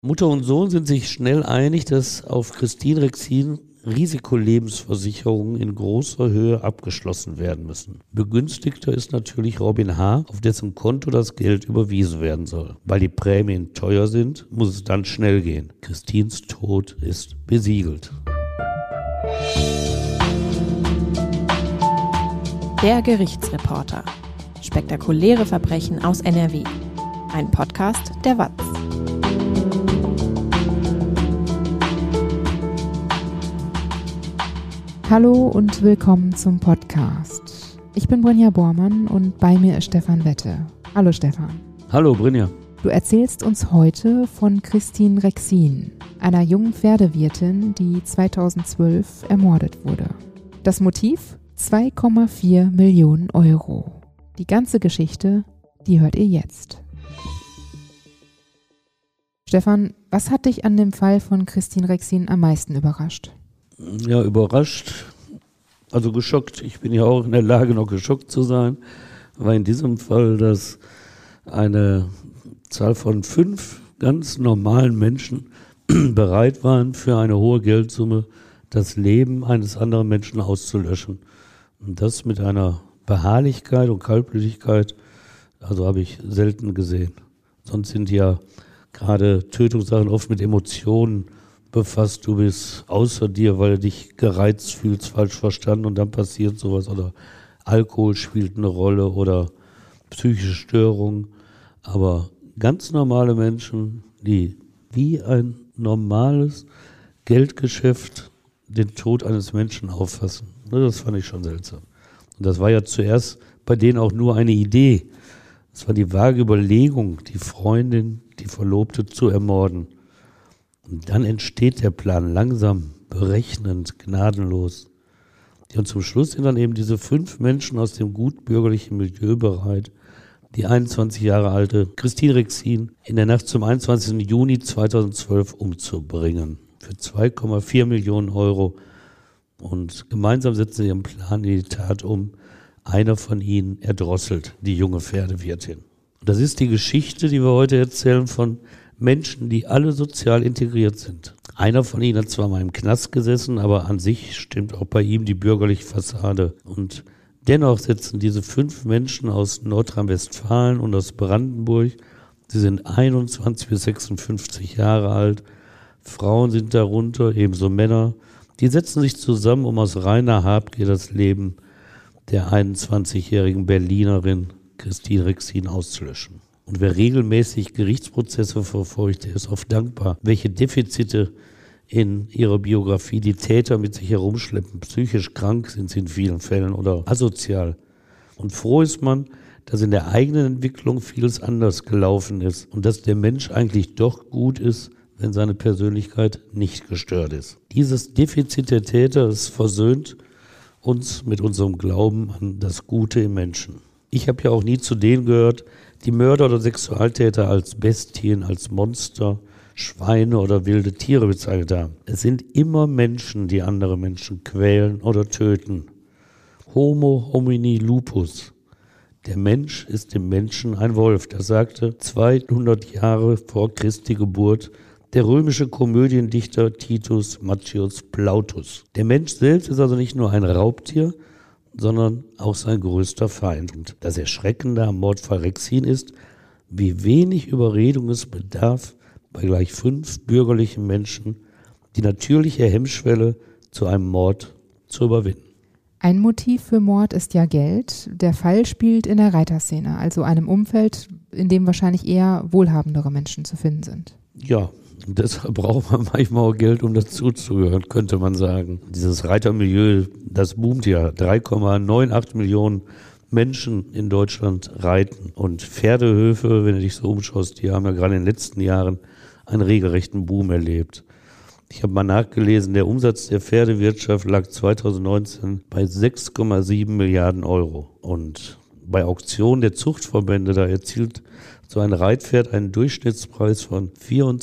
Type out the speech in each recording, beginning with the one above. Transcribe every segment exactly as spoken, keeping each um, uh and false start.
Mutter und Sohn sind sich schnell einig, dass auf Christine Rexin Risikolebensversicherungen in großer Höhe abgeschlossen werden müssen. Begünstigter ist natürlich Robin H., auf dessen Konto das Geld überwiesen werden soll. Weil die Prämien teuer sind, muss es dann schnell gehen. Christines Tod ist besiegelt. Der Gerichtsreporter. Spektakuläre Verbrechen aus N R W. Ein Podcast der W A Z. Hallo und willkommen zum Podcast. Ich bin Brinja Bormann und bei mir ist Stefan Wette. Hallo Stefan. Hallo Brinja. Du erzählst uns heute von Christine Rexin, einer jungen Pferdewirtin, die zweitausendzwölf ermordet wurde. Das Motiv? zwei Komma vier Millionen Euro. Die ganze Geschichte, die hört ihr jetzt. Stefan, was hat dich an dem Fall von Christine Rexin am meisten überrascht? Ja, überrascht, also geschockt. Ich bin ja auch in der Lage, noch geschockt zu sein, weil in diesem Fall, dass eine Zahl von fünf ganz normalen Menschen bereit waren, für eine hohe Geldsumme das Leben eines anderen Menschen auszulöschen. Und das mit einer Beharrlichkeit und Kaltblütigkeit, also habe ich selten gesehen. Sonst sind ja gerade Tötungssachen oft mit Emotionen befasst. Du bist außer dir, weil du dich gereizt fühlst, falsch verstanden und dann passiert sowas. Oder Alkohol spielt eine Rolle oder psychische Störungen. Aber ganz normale Menschen, die wie ein normales Geldgeschäft den Tod eines Menschen auffassen. Das fand ich schon seltsam. Und das war ja zuerst bei denen auch nur eine Idee. Es war die vage Überlegung, die Freundin, die Verlobte zu ermorden. Und dann entsteht der Plan langsam, berechnend, gnadenlos. Und zum Schluss sind dann eben diese fünf Menschen aus dem gutbürgerlichen Milieu bereit, die einundzwanzig Jahre alte Christine Rexin in der Nacht zum einundzwanzigsten Juni zweitausendzwölf umzubringen. Für zwei Komma vier Millionen Euro. Und gemeinsam setzen sie ihren Plan in die Tat um. Einer von ihnen erdrosselt die junge Pferdewirtin. Und das ist die Geschichte, die wir heute erzählen von Menschen, die alle sozial integriert sind. Einer von ihnen hat zwar mal im Knast gesessen, aber an sich stimmt auch bei ihm die bürgerliche Fassade. Und dennoch sitzen diese fünf Menschen aus Nordrhein-Westfalen und aus Brandenburg, sie sind einundzwanzig bis sechsundfünfzig Jahre alt, Frauen sind darunter, ebenso Männer, die setzen sich zusammen, um aus reiner Habgier das Leben der einundzwanzigjährigen Berlinerin Christine Rexin auszulöschen. Und wer regelmäßig Gerichtsprozesse verfolgt, der ist oft dankbar, welche Defizite in ihrer Biografie die Täter mit sich herumschleppen. Psychisch krank sind sie in vielen Fällen oder asozial. Und froh ist man, dass in der eigenen Entwicklung vieles anders gelaufen ist und dass der Mensch eigentlich doch gut ist, wenn seine Persönlichkeit nicht gestört ist. Dieses Defizit der Täter, es versöhnt uns mit unserem Glauben an das Gute im Menschen. Ich habe ja auch nie zu denen gehört, die Mörder oder Sexualtäter als Bestien, als Monster, Schweine oder wilde Tiere bezeichnet haben. Es sind immer Menschen, die andere Menschen quälen oder töten. Homo homini lupus. Der Mensch ist dem Menschen ein Wolf. Das sagte zweihundert Jahre vor Christi Geburt der römische Komödiendichter Titus Maccius Plautus. Der Mensch selbst ist also nicht nur ein Raubtier, sondern auch sein größter Feind. Und das Erschreckende am Mordfall Rexin ist, wie wenig Überredung es bedarf, bei gleich fünf bürgerlichen Menschen die natürliche Hemmschwelle zu einem Mord zu überwinden. Ein Motiv für Mord ist ja Geld. Der Fall spielt in der Reiterszene, also einem Umfeld, in dem wahrscheinlich eher wohlhabendere Menschen zu finden sind. Ja, und deshalb braucht man manchmal auch Geld, um dazuzugehören, könnte man sagen. Dieses Reitermilieu, das boomt ja. drei Komma achtundneunzig Millionen Menschen in Deutschland reiten. Und Pferdehöfe, wenn du dich so umschaust, die haben ja gerade in den letzten Jahren einen regelrechten Boom erlebt. Ich habe mal nachgelesen, der Umsatz der Pferdewirtschaft lag zweitausendneunzehn bei sechs Komma sieben Milliarden Euro. Und bei Auktionen der Zuchtverbände, da erzielt so ein Reitpferd einen Durchschnittspreis von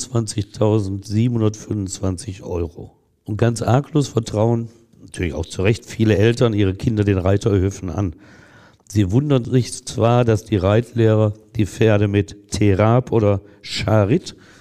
vierundzwanzigtausendsiebenhundertfünfundzwanzig Euro. Und ganz arglos vertrauen, natürlich auch zu Recht, viele Eltern ihre Kinder den Reiterhöfen an. Sie wundern sich zwar, dass die Reitlehrer die Pferde mit Terab oder Charit,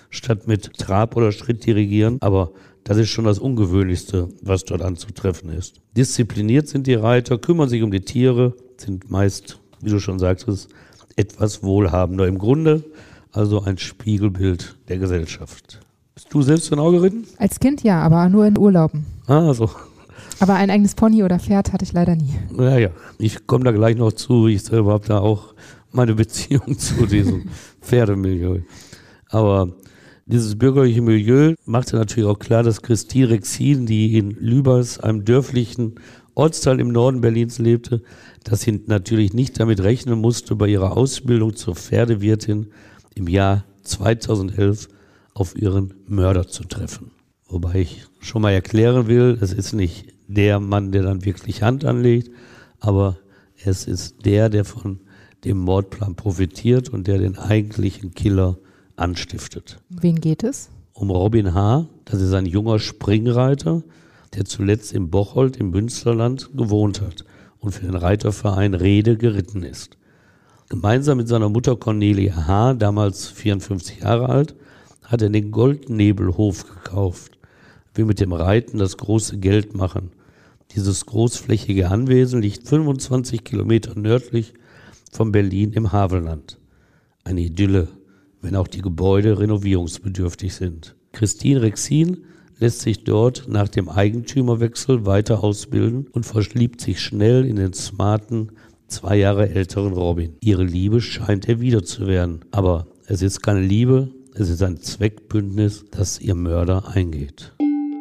statt mit Trab oder Schritt dirigieren, aber das ist schon das Ungewöhnlichste, was dort anzutreffen ist. Diszipliniert sind die Reiter, kümmern sich um die Tiere, sind meist, wie du schon sagtest, etwas wohlhabender. Im Grunde also ein Spiegelbild der Gesellschaft. Bist du selbst schon auch geritten? Als Kind ja, aber nur in Urlauben. Ah, so. Aber ein eigenes Pony oder Pferd hatte ich leider nie. Naja, ich komme da gleich noch zu. Ich selber habe da auch meine Beziehung zu diesem Pferdemilieu. Aber dieses bürgerliche Milieu machte natürlich auch klar, dass Christine Rexin, die in Lübers, einem dörflichen Ortsteil im Norden Berlins lebte, dass sie natürlich nicht damit rechnen musste, bei ihrer Ausbildung zur Pferdewirtin im Jahr zweitausendelf auf ihren Mörder zu treffen. Wobei ich schon mal erklären will, es ist nicht der Mann, der dann wirklich Hand anlegt, aber es ist der, der von dem Mordplan profitiert und der den eigentlichen Killer anstiftet. Wen geht es? Um Robin H., das ist ein junger Springreiter, der zuletzt in Bocholt im Münsterland gewohnt hat und für den Reiterverein Rede geritten ist. Gemeinsam mit seiner Mutter Cornelia H., damals vierundfünfzig Jahre alt, hat er den Goldnebelhof gekauft, will mit dem Reiten das große Geld machen. Dieses großflächige Anwesen liegt fünfundzwanzig Kilometer nördlich von Berlin im Havelland. Eine Idylle, wenn auch die Gebäude renovierungsbedürftig sind. Christine Rexin lässt sich dort nach dem Eigentümerwechsel weiter ausbilden und verliebt sich schnell in den smarten, zwei Jahre älteren Robin. Ihre Liebe scheint erwidert zu werden, aber es ist keine Liebe, es ist ein Zweckbündnis, das ihr Mörder eingeht.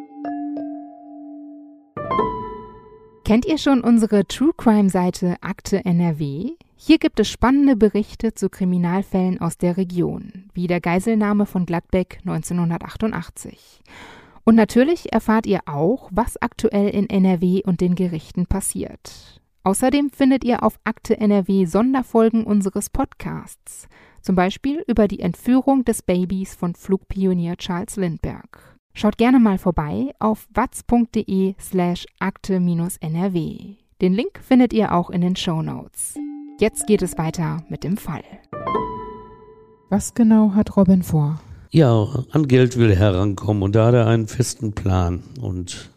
Kennt ihr schon unsere True-Crime-Seite Akte N R W? Hier gibt es spannende Berichte zu Kriminalfällen aus der Region, wie der Geiselnahme von Gladbeck neunzehnhundertachtundachtzig. Und natürlich erfahrt ihr auch, was aktuell in N R W und den Gerichten passiert. Außerdem findet ihr auf Akte N R W Sonderfolgen unseres Podcasts, zum Beispiel über die Entführung des Babys von Flugpionier Charles Lindbergh. Schaut gerne mal vorbei auf watz.de slash akte-nrw. Den Link findet ihr auch in den Shownotes. Jetzt geht es weiter mit dem Fall. Was genau hat Robin vor? Ja, an Geld will er herankommen und da hat er einen festen Plan und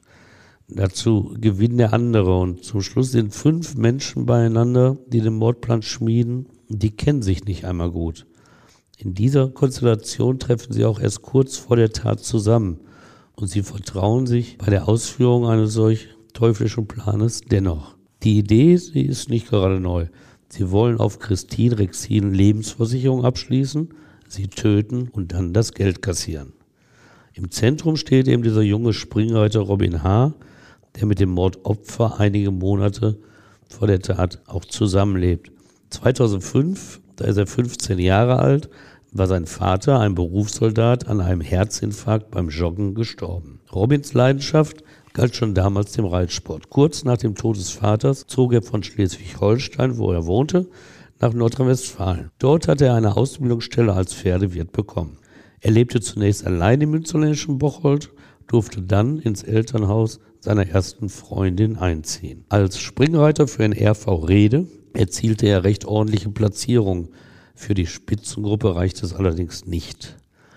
dazu gewinnt der andere und zum Schluss sind fünf Menschen beieinander, die den Mordplan schmieden, die kennen sich nicht einmal gut. In dieser Konstellation treffen sie auch erst kurz vor der Tat zusammen und sie vertrauen sich bei der Ausführung eines solch teuflischen Planes dennoch. Die Idee, sie ist nicht gerade neu. Sie wollen auf Christine Rexin Lebensversicherung abschließen, sie töten und dann das Geld kassieren. Im Zentrum steht eben dieser junge Springreiter Robin H., der mit dem Mordopfer einige Monate vor der Tat auch zusammenlebt. zweitausendfünf, da ist er fünfzehn Jahre alt, war sein Vater, ein Berufssoldat, an einem Herzinfarkt beim Joggen gestorben. Robins Leidenschaft galt schon damals dem Reitsport. Kurz nach dem Tod des Vaters zog er von Schleswig-Holstein, wo er wohnte, nach Nordrhein-Westfalen. Dort hatte er eine Ausbildungsstelle als Pferdewirt bekommen. Er lebte zunächst allein im münsterländischen Bocholt, durfte dann ins Elternhaus seiner ersten Freundin einziehen. Als Springreiter für den R V Rede erzielte er recht ordentliche Platzierungen. Für die Spitzengruppe reicht es allerdings nicht.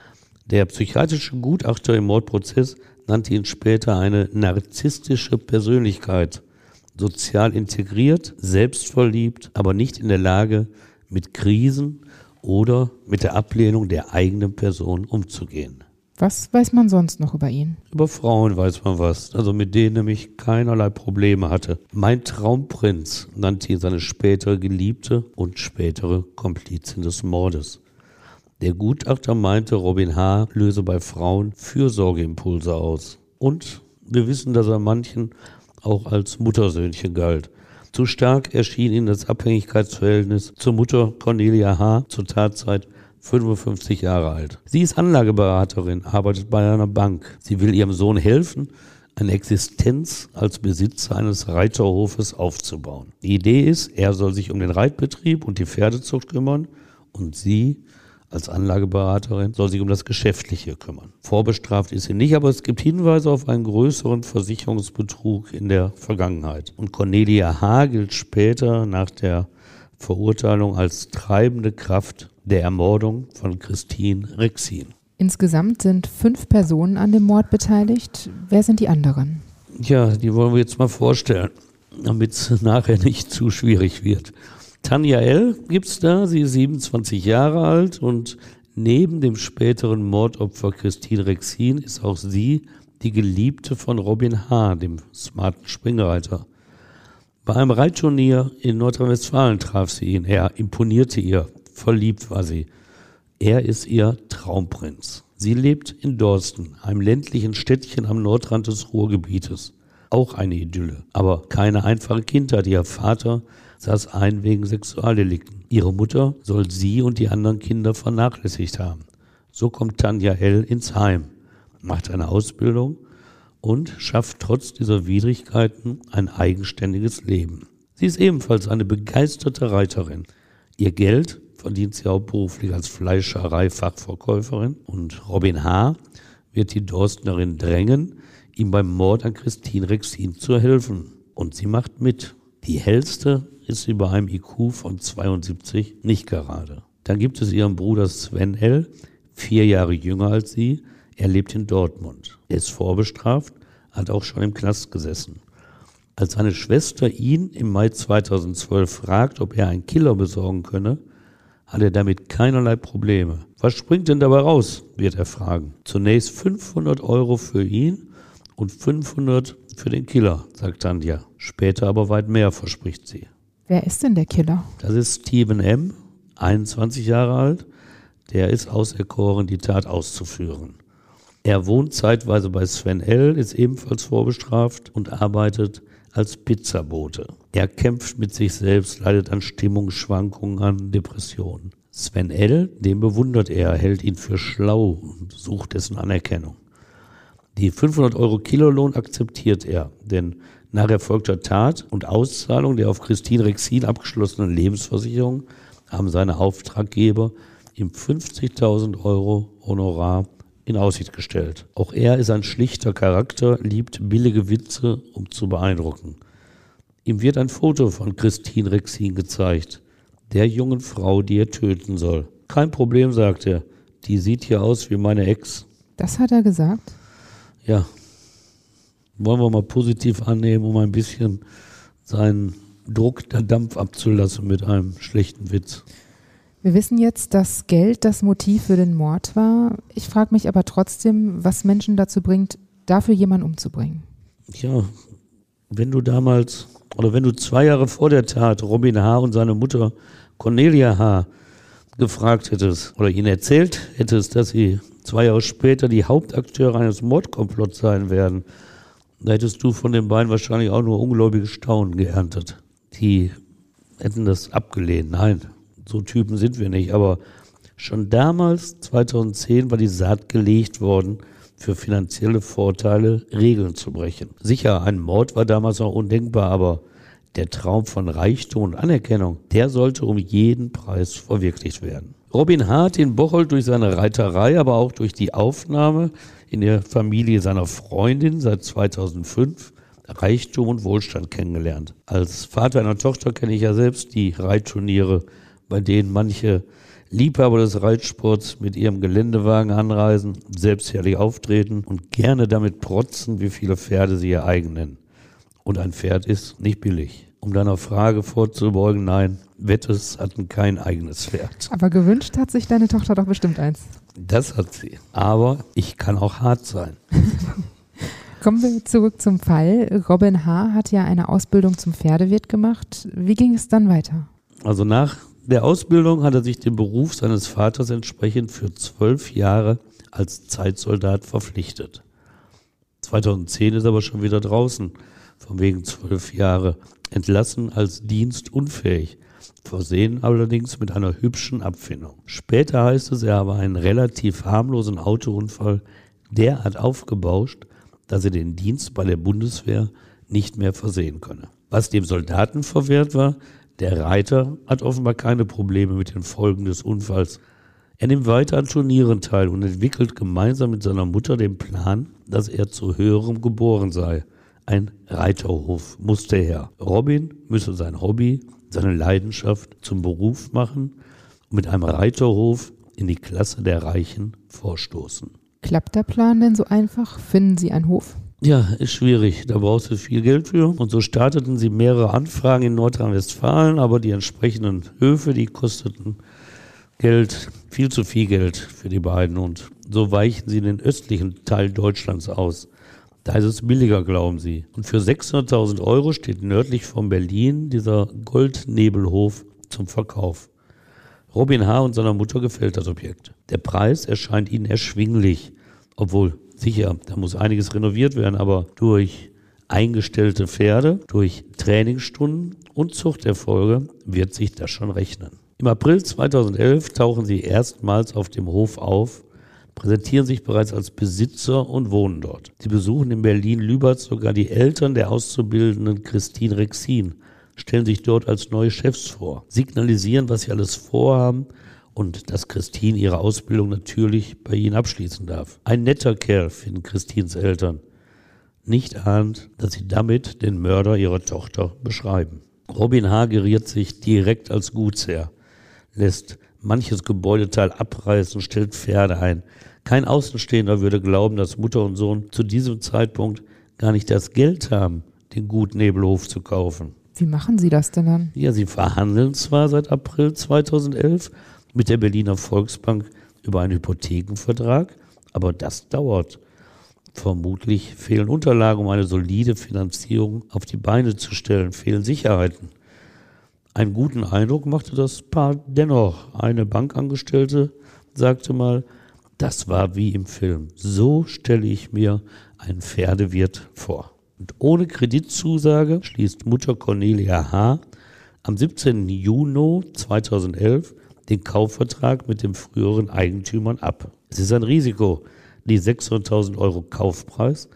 Der psychiatrische Gutachter im Mordprozess nannte ihn später eine narzisstische Persönlichkeit. Sozial integriert, selbstverliebt, aber nicht in der Lage, mit Krisen oder mit der Ablehnung der eigenen Person umzugehen. Was weiß man sonst noch über ihn? Über Frauen weiß man was, also mit denen nämlich keinerlei Probleme hatte. Mein Traumprinz nannte ihn seine spätere Geliebte und spätere Komplizin des Mordes. Der Gutachter meinte, Robin H. löse bei Frauen Fürsorgeimpulse aus. Und wir wissen, dass er manchen auch als Muttersöhnchen galt. Zu stark erschien ihm das Abhängigkeitsverhältnis zur Mutter Cornelia H., zur Tatzeit fünfundfünfzig Jahre alt. Sie ist Anlageberaterin, arbeitet bei einer Bank. Sie will ihrem Sohn helfen, eine Existenz als Besitzer eines Reiterhofes aufzubauen. Die Idee ist, er soll sich um den Reitbetrieb und die Pferdezucht kümmern und sie als Anlageberaterin soll sich um das Geschäftliche kümmern. Vorbestraft ist sie nicht, aber es gibt Hinweise auf einen größeren Versicherungsbetrug in der Vergangenheit. Und Cornelia H. gilt später nach der Verurteilung als treibende Kraft der Ermordung von Christine Rexin. Insgesamt sind fünf Personen an dem Mord beteiligt. Wer sind die anderen? Ja, die wollen wir jetzt mal vorstellen, damit es nachher nicht zu schwierig wird. Tanja L. gibt's da, sie ist siebenundzwanzig Jahre alt und neben dem späteren Mordopfer Christine Rexin ist auch sie die Geliebte von Robin H., dem smarten Springreiter. Bei einem Reitturnier in Nordrhein-Westfalen traf sie ihn. Er imponierte ihr, verliebt war sie. Er ist ihr Traumprinz. Sie lebt in Dorsten, einem ländlichen Städtchen am Nordrand des Ruhrgebietes. Auch eine Idylle, aber keine einfache Kindheit. Ihr Vater saß ein wegen Sexualdelikten. Ihre Mutter soll sie und die anderen Kinder vernachlässigt haben. So kommt Tanja L. ins Heim, macht eine Ausbildung und schafft trotz dieser Widrigkeiten ein eigenständiges Leben. Sie ist ebenfalls eine begeisterte Reiterin. Ihr Geld verdient sie hauptberuflich als Fleischerei-Fachverkäuferin und Robin H. wird die Dorstnerin drängen, ihm beim Mord an Christine Rexin zu helfen. Und sie macht mit. Die hellste ist sie bei einem I Q von zweiundsiebzig nicht gerade. Dann gibt es ihren Bruder Sven L., vier Jahre jünger als sie. Er lebt in Dortmund. Er ist vorbestraft, hat auch schon im Knast gesessen. Als seine Schwester ihn im Mai zweitausendzwölf fragt, ob er einen Killer besorgen könne, hat er damit keinerlei Probleme. Was springt denn dabei raus, wird er fragen. Zunächst fünfhundert Euro für ihn und fünfhundert für den Killer, sagt Tanja. Später aber weit mehr, verspricht sie. Wer ist denn der Killer? Das ist Steven M., einundzwanzig Jahre alt. Der ist auserkoren, die Tat auszuführen. Er wohnt zeitweise bei Sven L., ist ebenfalls vorbestraft und arbeitet als Pizzabote. Er kämpft mit sich selbst, leidet an Stimmungsschwankungen, an Depressionen. Sven L., den bewundert er, hält ihn für schlau und sucht dessen Anerkennung. Die fünfhundert Euro Kilolohn akzeptiert er, denn nach erfolgter Tat und Auszahlung der auf Christine Rexin abgeschlossenen Lebensversicherung haben seine Auftraggeber ihm fünfzigtausend Euro Honorar in Aussicht gestellt. Auch er ist ein schlichter Charakter, liebt billige Witze, um zu beeindrucken. Ihm wird ein Foto von Christine Rexin gezeigt, der jungen Frau, die er töten soll. Kein Problem, sagt er, die sieht hier aus wie meine Ex. Das hat er gesagt? Ja, wollen wir mal positiv annehmen, um ein bisschen seinen Druck, der Dampf abzulassen mit einem schlechten Witz. Wir wissen jetzt, dass Geld das Motiv für den Mord war. Ich frage mich aber trotzdem, was Menschen dazu bringt, dafür jemanden umzubringen. Ja, wenn du damals, oder wenn du zwei Jahre vor der Tat Robin H. und seine Mutter Cornelia H. gefragt hättest oder ihnen erzählt hättest, dass sie zwei Jahre später die Hauptakteure eines Mordkomplotts sein werden, da hättest du von den beiden wahrscheinlich auch nur ungläubiges Staunen geerntet. Die hätten das abgelehnt. Nein, so Typen sind wir nicht. Aber schon damals, zweitausendzehn, war die Saat gelegt worden, für finanzielle Vorteile Regeln zu brechen. Sicher, ein Mord war damals noch undenkbar, aber der Traum von Reichtum und Anerkennung, der sollte um jeden Preis verwirklicht werden. Robin H. hat in Bocholt durch seine Reiterei, aber auch durch die Aufnahme in der Familie seiner Freundin seit zweitausendfünf Reichtum und Wohlstand kennengelernt. Als Vater einer Tochter kenne ich ja selbst die Reitturniere, bei denen manche Liebhaber des Reitsports mit ihrem Geländewagen anreisen, selbstherrlich auftreten und gerne damit protzen, wie viele Pferde sie ihr eigen nennen. Und ein Pferd ist nicht billig. Um deiner Frage vorzubeugen, nein, Wettes hatten kein eigenes Pferd. Aber gewünscht hat sich deine Tochter doch bestimmt eins. Das hat sie. Aber ich kann auch hart sein. Kommen wir zurück zum Fall. Robin H. hat ja eine Ausbildung zum Pferdewirt gemacht. Wie ging es dann weiter? Also nach der Ausbildung hat er sich dem Beruf seines Vaters entsprechend für zwölf Jahre als Zeitsoldat verpflichtet. zweitausendzehn ist er aber schon wieder draußen, von wegen zwölf Jahre, entlassen als dienstunfähig, versehen allerdings mit einer hübschen Abfindung. Später heißt es, er habe einen relativ harmlosen Autounfall derart aufgebauscht, dass er den Dienst bei der Bundeswehr nicht mehr versehen könne. Was dem Soldaten verwehrt war, der Reiter hat offenbar keine Probleme mit den Folgen des Unfalls. Er nimmt weiter an Turnieren teil und entwickelt gemeinsam mit seiner Mutter den Plan, dass er zu Höherem geboren sei. Ein Reiterhof musste her. Robin müsse sein Hobby, seine Leidenschaft zum Beruf machen und mit einem Reiterhof in die Klasse der Reichen vorstoßen. Klappt der Plan denn so einfach? Finden Sie einen Hof? Ja, ist schwierig. Da brauchst du viel Geld für. Und so starteten sie mehrere Anfragen in Nordrhein-Westfalen, aber die entsprechenden Höfe, die kosteten Geld, viel zu viel Geld für die beiden. Und so weichen sie in den östlichen Teil Deutschlands aus. Da ist es billiger, glauben sie. Und für sechshunderttausend Euro steht nördlich von Berlin dieser Goldnebelhof zum Verkauf. Robin H. und seiner Mutter gefällt das Objekt. Der Preis erscheint ihnen erschwinglich, obwohl sicher, da muss einiges renoviert werden, aber durch eingestellte Pferde, durch Trainingsstunden und Zuchterfolge wird sich das schon rechnen. Im April zweitausendelf tauchen sie erstmals auf dem Hof auf, präsentieren sich bereits als Besitzer und wohnen dort. Sie besuchen in Berlin-Lübert sogar die Eltern der Auszubildenden Christine Rexin, stellen sich dort als neue Chefs vor, signalisieren, was sie alles vorhaben und dass Christine ihre Ausbildung natürlich bei ihnen abschließen darf. Ein netter Kerl, finden Christines Eltern, nicht ahnt, dass sie damit den Mörder ihrer Tochter beschreiben. Robin H. geriert sich direkt als Gutsherr, lässt manches Gebäudeteil abreißen, stellt Pferde ein. Kein Außenstehender würde glauben, dass Mutter und Sohn zu diesem Zeitpunkt gar nicht das Geld haben, den Gutnebelhof zu kaufen. Wie machen Sie das denn dann? Ja, sie verhandeln zwar seit April zweitausendelf mit der Berliner Volksbank über einen Hypothekenvertrag, aber das dauert. Vermutlich fehlen Unterlagen, um eine solide Finanzierung auf die Beine zu stellen, fehlen Sicherheiten. Einen guten Eindruck machte das Paar dennoch. Eine Bankangestellte sagte mal, das war wie im Film. So stelle ich mir einen Pferdewirt vor. Und ohne Kreditzusage schließt Mutter Cornelia H. am siebzehnten Juni zweitausendelf den Kaufvertrag mit den früheren Eigentümern ab. Es ist ein Risiko. Die sechshunderttausend Euro Kaufpreis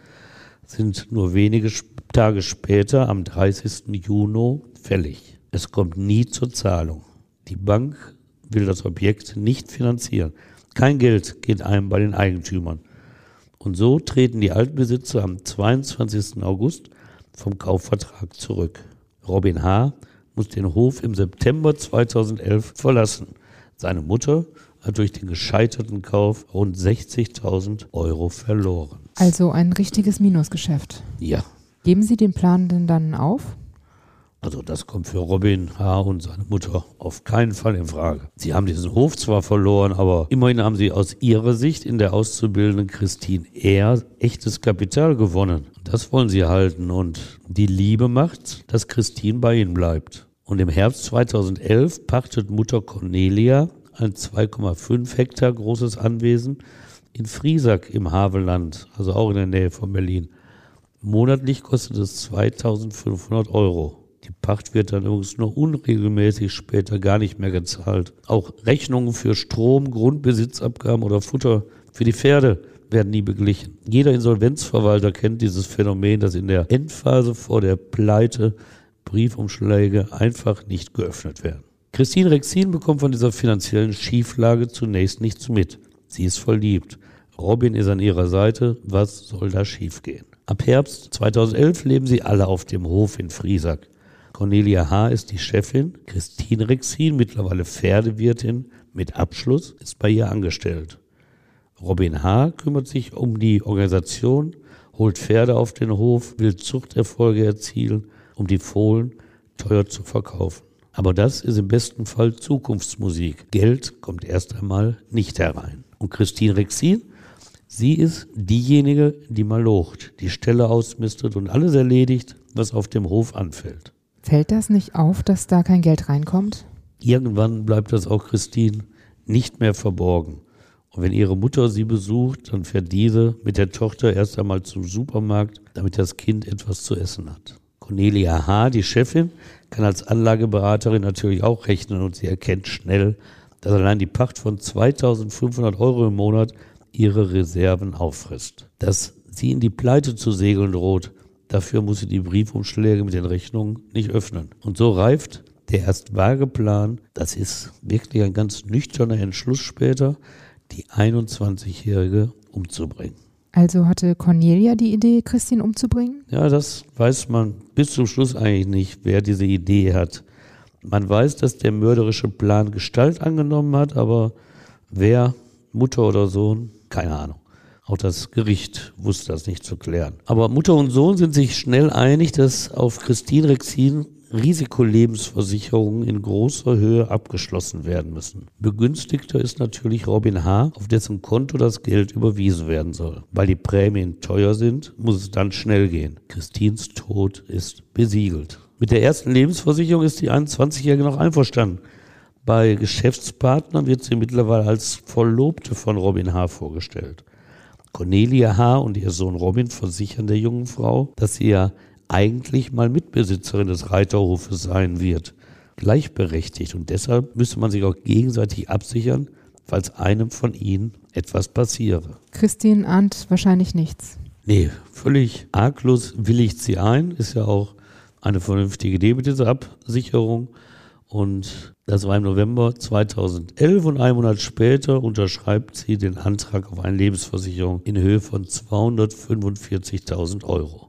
sind nur wenige Tage später, am dreißigsten Juni, fällig. Es kommt nie zur Zahlung. Die Bank will das Objekt nicht finanzieren. Kein Geld geht einem bei den Eigentümern. Und so treten die Altbesitzer am zweiundzwanzigsten August vom Kaufvertrag zurück. Robin H. muss den Hof im September zweitausendelf verlassen. Seine Mutter hat durch den gescheiterten Kauf rund sechzigtausend Euro verloren. Also ein richtiges Minusgeschäft. Ja. Geben Sie den Plan denn dann auf? Also das kommt für Robin H. und seine Mutter auf keinen Fall in Frage. Sie haben diesen Hof zwar verloren, aber immerhin haben sie aus ihrer Sicht in der auszubildenden Christine eher echtes Kapital gewonnen. Das wollen sie halten und die Liebe macht, dass Christine bei ihnen bleibt. Und im Herbst zweitausendelf pachtet Mutter Cornelia ein zwei Komma fünf Hektar großes Anwesen in Friesack im Havelland, also auch in der Nähe von Berlin. Monatlich kostet es zweitausendfünfhundert Euro. Die Pacht wird dann übrigens nur unregelmäßig später gar nicht mehr gezahlt. Auch Rechnungen für Strom, Grundbesitzabgaben oder Futter für die Pferde werden nie beglichen. Jeder Insolvenzverwalter kennt dieses Phänomen, dass in der Endphase vor der Pleite Briefumschläge einfach nicht geöffnet werden. Christine Rexin bekommt von dieser finanziellen Schieflage zunächst nichts mit. Sie ist verliebt. Robin ist an ihrer Seite. Was soll da schiefgehen? Ab Herbst zweitausendelf leben sie alle auf dem Hof in Friesack. Cornelia H. ist die Chefin, Christine Rexin, mittlerweile Pferdewirtin mit Abschluss, ist bei ihr angestellt. Robin H. kümmert sich um die Organisation, holt Pferde auf den Hof, will Zuchterfolge erzielen, um die Fohlen teuer zu verkaufen. Aber das ist im besten Fall Zukunftsmusik. Geld kommt erst einmal nicht herein. Und Christine Rexin, sie ist diejenige, die malocht, die Ställe ausmistet und alles erledigt, was auf dem Hof anfällt. Fällt das nicht auf, dass da kein Geld reinkommt? Irgendwann bleibt das auch Christine nicht mehr verborgen. Und wenn ihre Mutter sie besucht, dann fährt diese mit der Tochter erst einmal zum Supermarkt, damit das Kind etwas zu essen hat. Cornelia H., die Chefin, kann als Anlageberaterin natürlich auch rechnen und sie erkennt schnell, dass allein die Pacht von zweitausendfünfhundert Euro im Monat ihre Reserven auffrisst. Dass sie in die Pleite zu segeln droht, dafür muss sie die Briefumschläge mit den Rechnungen nicht öffnen. Und so reift der erst vage Plan, das ist wirklich ein ganz nüchterner Entschluss später, die einundzwanzigjährige umzubringen. Also hatte Cornelia die Idee, Christine umzubringen? Ja, das weiß man bis zum Schluss eigentlich nicht, wer diese Idee hat. Man weiß, dass der mörderische Plan Gestalt angenommen hat, aber Wer, Mutter oder Sohn? Keine Ahnung. Auch das Gericht wusste das nicht zu klären. Aber Mutter und Sohn sind sich schnell einig, dass auf Christine Rexin Risikolebensversicherungen in großer Höhe abgeschlossen werden müssen. Begünstigter ist natürlich Robin H., auf dessen Konto das Geld überwiesen werden soll. Weil die Prämien teuer sind, muss es dann schnell gehen. Christines Tod ist besiegelt. Mit der ersten Lebensversicherung ist die einundzwanzigjährige noch einverstanden. Bei Geschäftspartnern wird sie mittlerweile als Verlobte von Robin H. vorgestellt. Cornelia H. und ihr Sohn Robin versichern der jungen Frau, dass sie ja eigentlich mal Mitbesitzerin des Reiterhofes sein wird. Gleichberechtigt, und deshalb müsste man sich auch gegenseitig absichern, falls einem von ihnen etwas passiere. Christine ahnt wahrscheinlich nichts. Nee, völlig arglos willigt sie ein, ist ja auch eine vernünftige Idee mit dieser Absicherung. Und das war im November zweitausendelf und einen Monat später unterschreibt sie den Antrag auf eine Lebensversicherung in Höhe von zweihundertfünfundvierzigtausend Euro.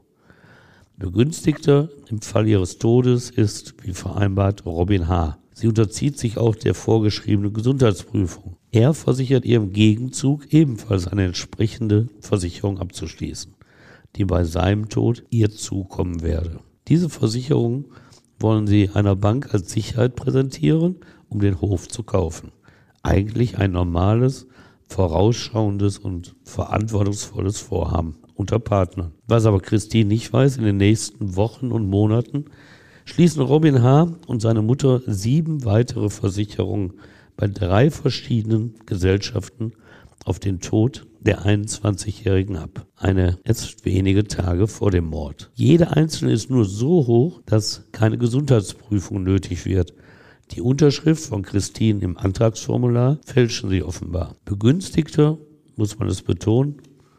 Begünstigter im Fall ihres Todes ist, wie vereinbart, Robin H. Sie unterzieht sich auch der vorgeschriebenen Gesundheitsprüfung. Er versichert ihr im Gegenzug ebenfalls eine entsprechende Versicherung abzuschließen, die bei seinem Tod ihr zukommen werde. Diese Versicherung wollen sie einer Bank als Sicherheit präsentieren, um den Hof zu kaufen. Eigentlich ein normales, vorausschauendes und verantwortungsvolles Vorhaben unter Partnern. Was aber Christine nicht weiß, in den nächsten Wochen und Monaten schließen Robin H. und seine Mutter sieben weitere Versicherungen bei drei verschiedenen Gesellschaften auf den Tod der einundzwanzigjährigen ab. Eine erst wenige Tage vor dem Mord. Jede einzelne ist nur so hoch, dass keine Gesundheitsprüfung nötig wird. Die Unterschrift von Christine im Antragsformular fälschen sie offenbar. Begünstigter, muss man es betonen,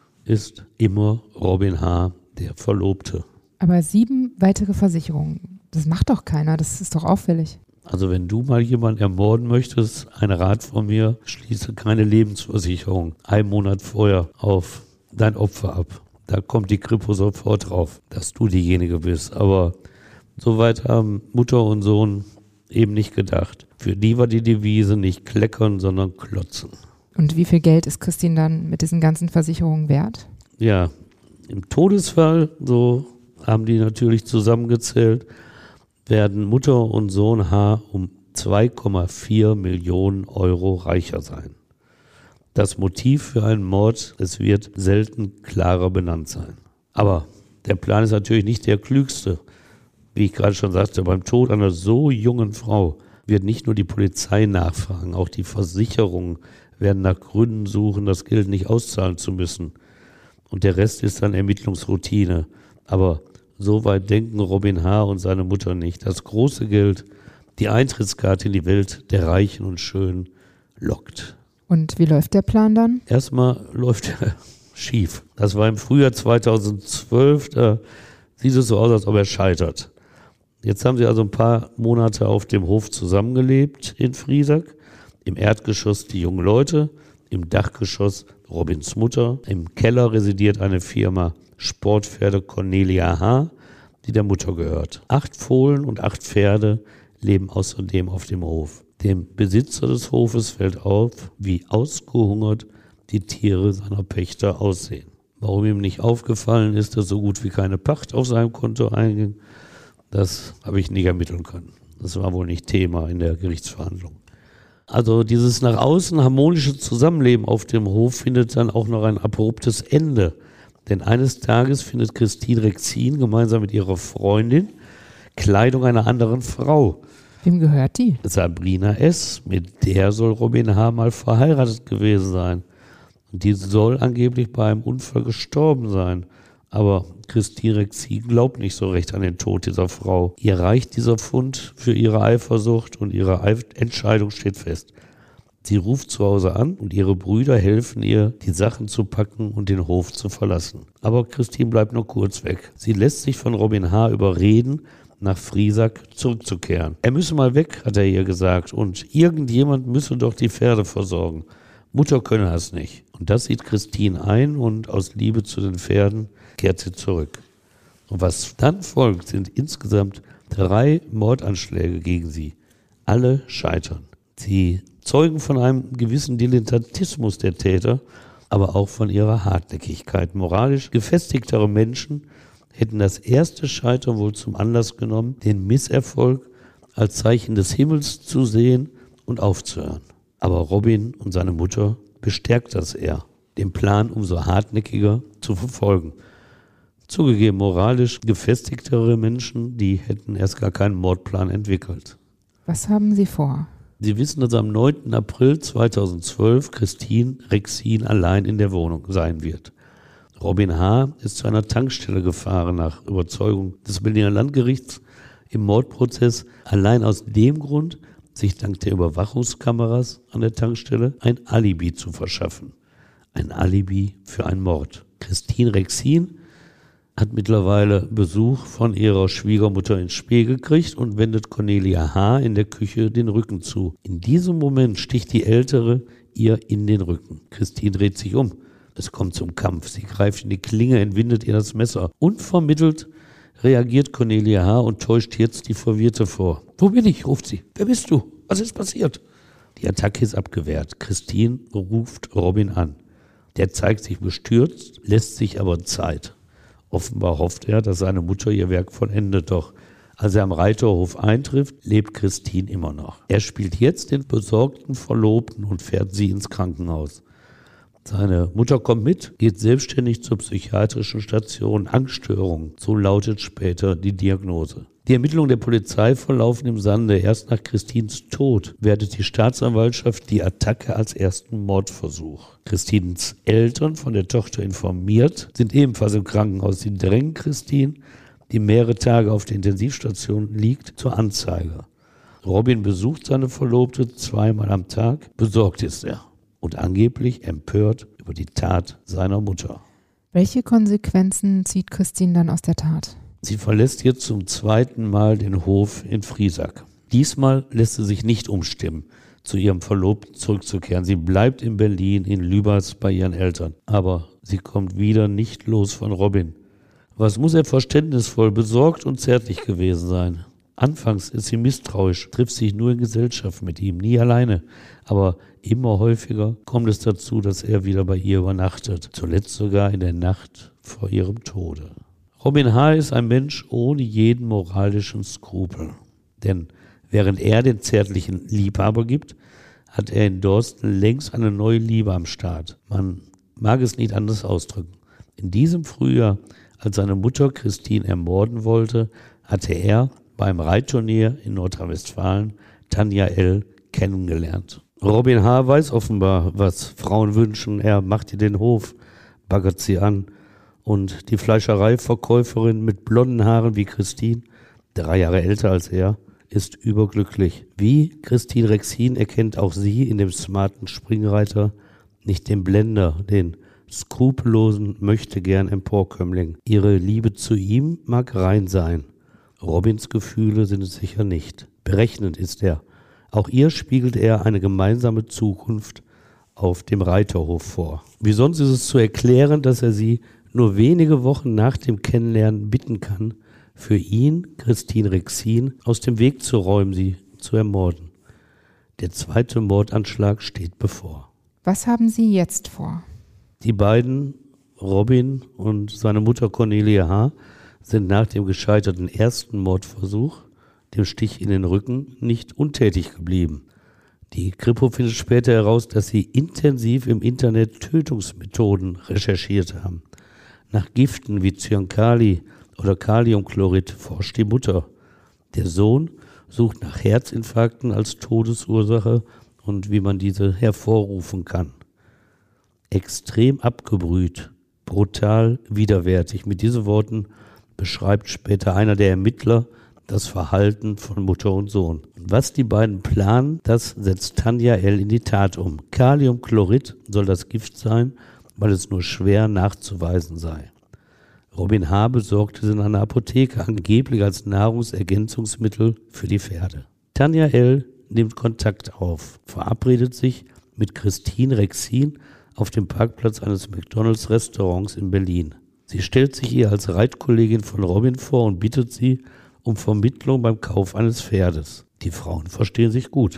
ist immer Robin H., der Verlobte. Aber sieben weitere Versicherungen, das macht doch keiner, das ist doch auffällig. Also wenn du mal jemanden ermorden möchtest, ein Rat von mir, schließe keine Lebensversicherung einen Monat vorher auf dein Opfer ab. Da kommt die Kripo sofort drauf, dass du diejenige bist. Aber soweit haben Mutter und Sohn eben nicht gedacht. Für die war die Devise nicht kleckern, sondern klotzen. Und wie viel Geld ist Christine dann mit diesen ganzen Versicherungen wert? Ja, im Todesfall, so haben die natürlich zusammengezählt, werden Mutter und Sohn H. um zwei Komma vier Millionen Euro reicher sein. Das Motiv für einen Mord, es wird selten klarer benannt sein. Aber der Plan ist natürlich nicht der klügste. Wie ich gerade schon sagte, beim Tod einer so jungen Frau wird nicht nur die Polizei nachfragen, auch die Versicherungen werden nach Gründen suchen, das Geld nicht auszahlen zu müssen. Und der Rest ist dann Ermittlungsroutine. Aber so weit denken Robin H. und seine Mutter nicht. Das große Geld, die Eintrittskarte in die Welt der Reichen und Schönen, lockt. Und wie läuft der Plan dann? Erstmal läuft er schief. Das war im Frühjahr zweitausendzwölf, da sieht es so aus, als ob er scheitert. Jetzt haben sie also ein paar Monate auf dem Hof zusammengelebt in Friesack. Im Erdgeschoss die jungen Leute, im Dachgeschoss Robins Mutter. Im Keller residiert eine Firma Sportpferde Cornelia H., die der Mutter gehört. Acht Fohlen und acht Pferde leben außerdem auf dem Hof. Dem Besitzer des Hofes fällt auf, wie ausgehungert die Tiere seiner Pächter aussehen. Warum ihm nicht aufgefallen ist, dass so gut wie keine Pacht auf seinem Konto einging, das habe ich nicht ermitteln können. Das war wohl nicht Thema in der Gerichtsverhandlung. Also dieses nach außen harmonische Zusammenleben auf dem Hof findet dann auch noch ein abruptes Ende. Denn eines Tages findet Christine Rexin gemeinsam mit ihrer Freundin Kleidung einer anderen Frau. Wem gehört die? Sabrina S., mit der soll Robin H. mal verheiratet gewesen sein. Und die soll angeblich bei einem Unfall gestorben sein. Aber Christine Rexin glaubt nicht so recht an den Tod dieser Frau. Ihr reicht dieser Fund für ihre Eifersucht und ihre Entscheidung steht fest. Sie ruft zu Hause an und ihre Brüder helfen ihr, die Sachen zu packen und den Hof zu verlassen. Aber Christine bleibt nur kurz weg. Sie lässt sich von Robin H. überreden, nach Friesack zurückzukehren. Er müsse mal weg, hat er ihr gesagt, und irgendjemand müsse doch die Pferde versorgen. Mutter könne das nicht. Und das sieht Christine ein und aus Liebe zu den Pferden kehrt sie zurück. Und was dann folgt, sind insgesamt drei Mordanschläge gegen sie. Alle scheitern. Sie zeugen von einem gewissen Dilettantismus der Täter, aber auch von ihrer Hartnäckigkeit. Moralisch gefestigtere Menschen hätten das erste Scheitern wohl zum Anlass genommen, den Misserfolg als Zeichen des Himmels zu sehen und aufzuhören. Aber Robin und seine Mutter bestärkt das eher, den Plan umso hartnäckiger zu verfolgen. Zugegeben, moralisch gefestigtere Menschen, die hätten erst gar keinen Mordplan entwickelt. Was haben Sie vor? Sie wissen, dass am neunten April zweitausendzwölf Christine Rexin allein in der Wohnung sein wird. Robin H. ist zu einer Tankstelle gefahren, nach Überzeugung des Berliner Landgerichts im Mordprozess, allein aus dem Grund, sich dank der Überwachungskameras an der Tankstelle ein Alibi zu verschaffen. Ein Alibi für einen Mord. Christine Rexin hat mittlerweile Besuch von ihrer Schwiegermutter ins Spiel gekriegt und wendet Cornelia H. in der Küche den Rücken zu. In diesem Moment sticht die Ältere ihr in den Rücken. Christine dreht sich um. Es kommt zum Kampf. Sie greift in die Klinge, entwindet ihr das Messer. Unvermittelt reagiert Cornelia H. und täuscht jetzt die Verwirrte vor. »Wo bin ich?« ruft sie. »Wer bist du? Was ist passiert?« Die Attacke ist abgewehrt. Christine ruft Robin an. Der zeigt sich bestürzt, lässt sich aber Zeit. Offenbar hofft er, dass seine Mutter ihr Werk vollendet, doch als er am Reiterhof eintrifft, lebt Christine immer noch. Er spielt jetzt den besorgten Verlobten und fährt sie ins Krankenhaus. Seine Mutter kommt mit, geht selbstständig zur psychiatrischen Station. Angststörung, so lautet später die Diagnose. Die Ermittlungen der Polizei verlaufen im Sande. Erst nach Christines Tod wertet die Staatsanwaltschaft die Attacke als ersten Mordversuch. Christines Eltern, von der Tochter informiert, sind ebenfalls im Krankenhaus. Sie drängen Christine, die mehrere Tage auf der Intensivstation liegt, zur Anzeige. Robin besucht seine Verlobte zweimal am Tag. Besorgt ist er und angeblich empört über die Tat seiner Mutter. Welche Konsequenzen zieht Christine dann aus der Tat? Sie verlässt jetzt zum zweiten Mal den Hof in Friesack. Diesmal lässt sie sich nicht umstimmen, zu ihrem Verlobten zurückzukehren. Sie bleibt in Berlin, in Lübars bei ihren Eltern. Aber sie kommt wieder nicht los von Robin. Was muss er verständnisvoll, besorgt und zärtlich gewesen sein? Anfangs ist sie misstrauisch, trifft sich nur in Gesellschaft mit ihm, nie alleine. Aber immer häufiger kommt es dazu, dass er wieder bei ihr übernachtet. Zuletzt sogar in der Nacht vor ihrem Tode. Robin H. ist ein Mensch ohne jeden moralischen Skrupel. Denn während er den zärtlichen Liebhaber gibt, hat er in Dorsten längst eine neue Liebe am Start. Man mag es nicht anders ausdrücken. In diesem Frühjahr, als seine Mutter Christine ermorden wollte, hatte er beim Reitturnier in Nordrhein-Westfalen Tanja L. kennengelernt. Robin H. weiß offenbar, was Frauen wünschen. Er macht ihr den Hof, baggert sie an. Und die Fleischereiverkäuferin mit blonden Haaren wie Christine, drei Jahre älter als er, ist überglücklich. Wie Christine Rexin erkennt auch sie in dem smarten Springreiter nicht den Blender, den skrupellosen Möchtegern Emporkömmling. Ihre Liebe zu ihm mag rein sein. Robins Gefühle sind es sicher nicht. Berechnend ist er. Auch ihr spiegelt er eine gemeinsame Zukunft auf dem Reiterhof vor. Wie sonst ist es zu erklären, dass er sie nur wenige Wochen nach dem Kennenlernen bitten kann, für ihn, Christine Rexin, aus dem Weg zu räumen, sie zu ermorden. Der zweite Mordanschlag steht bevor. Was haben Sie jetzt vor? Die beiden, Robin und seine Mutter Cornelia H., sind nach dem gescheiterten ersten Mordversuch, dem Stich in den Rücken, nicht untätig geblieben. Die Kripo findet später heraus, dass sie intensiv im Internet Tötungsmethoden recherchiert haben. Nach Giften wie Cyankali oder Kaliumchlorid forscht die Mutter. Der Sohn sucht nach Herzinfarkten als Todesursache und wie man diese hervorrufen kann. Extrem abgebrüht, brutal, widerwärtig. Mit diesen Worten beschreibt später einer der Ermittler das Verhalten von Mutter und Sohn. Und was die beiden planen, das setzt Tanja L. in die Tat um. Kaliumchlorid soll das Gift sein, weil es nur schwer nachzuweisen sei. Robin H. besorgte es in einer Apotheke, angeblich als Nahrungsergänzungsmittel für die Pferde. Tanja L. nimmt Kontakt auf, verabredet sich mit Christine Rexin auf dem Parkplatz eines McDonalds-Restaurants in Berlin. Sie stellt sich ihr als Reitkollegin von Robin vor und bittet sie um Vermittlung beim Kauf eines Pferdes. Die Frauen verstehen sich gut.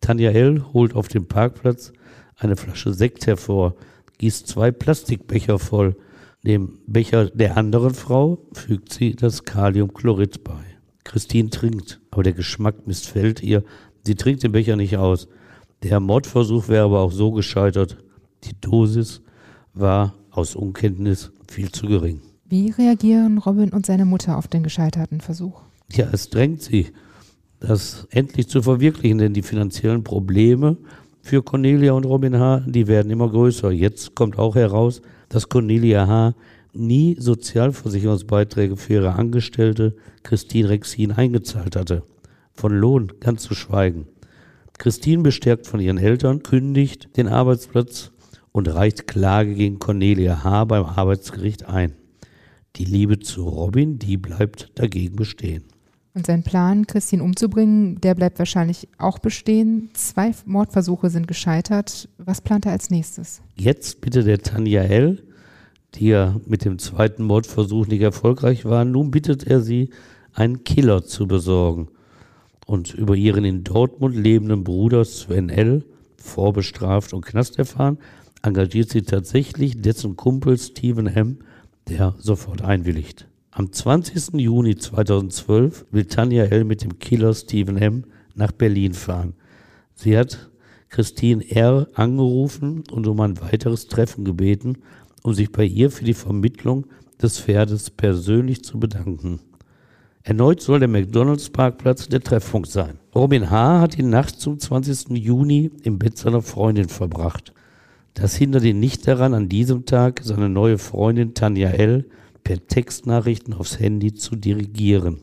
Tanja L. holt auf dem Parkplatz eine Flasche Sekt hervor, gießt zwei Plastikbecher voll. Dem Becher der anderen Frau fügt sie das Kaliumchlorid bei. Christine trinkt, aber der Geschmack missfällt ihr. Sie trinkt den Becher nicht aus. Der Mordversuch wäre aber auch so gescheitert. Die Dosis war aus Unkenntnis viel zu gering. Wie reagieren Robin und seine Mutter auf den gescheiterten Versuch? Ja, es drängt sie, das endlich zu verwirklichen, denn die finanziellen Probleme für Cornelia und Robin H., die werden immer größer. Jetzt kommt auch heraus, dass Cornelia H. nie Sozialversicherungsbeiträge für ihre Angestellte Christine Rexin eingezahlt hatte. Von Lohn ganz zu schweigen. Christine, bestärkt von ihren Eltern, kündigt den Arbeitsplatz und reicht Klage gegen Cornelia H. beim Arbeitsgericht ein. Die Liebe zu Robin, die bleibt dagegen bestehen. Und sein Plan, Christine umzubringen, der bleibt wahrscheinlich auch bestehen. Zwei Mordversuche sind gescheitert. Was plant er als nächstes? Jetzt bittet der Tanja L., die ja mit dem zweiten Mordversuch nicht erfolgreich war, nun bittet er sie, einen Killer zu besorgen. Und über ihren in Dortmund lebenden Bruder Sven L., vorbestraft und Knast erfahren, engagiert sie tatsächlich dessen Kumpel Steven M., der sofort einwilligt. Am zwanzigsten Juni zweitausendzwölf will Tanja L. mit dem Killer Steven M. nach Berlin fahren. Sie hat Christine R. angerufen und um ein weiteres Treffen gebeten, um sich bei ihr für die Vermittlung des Pferdes persönlich zu bedanken. Erneut soll der McDonalds-Parkplatz der Treffpunkt sein. Robin H. hat die Nacht zum zwanzigsten Juni im Bett seiner Freundin verbracht. Das hindert ihn nicht daran, an diesem Tag seine neue Freundin Tanja L. per Textnachrichten aufs Handy zu dirigieren.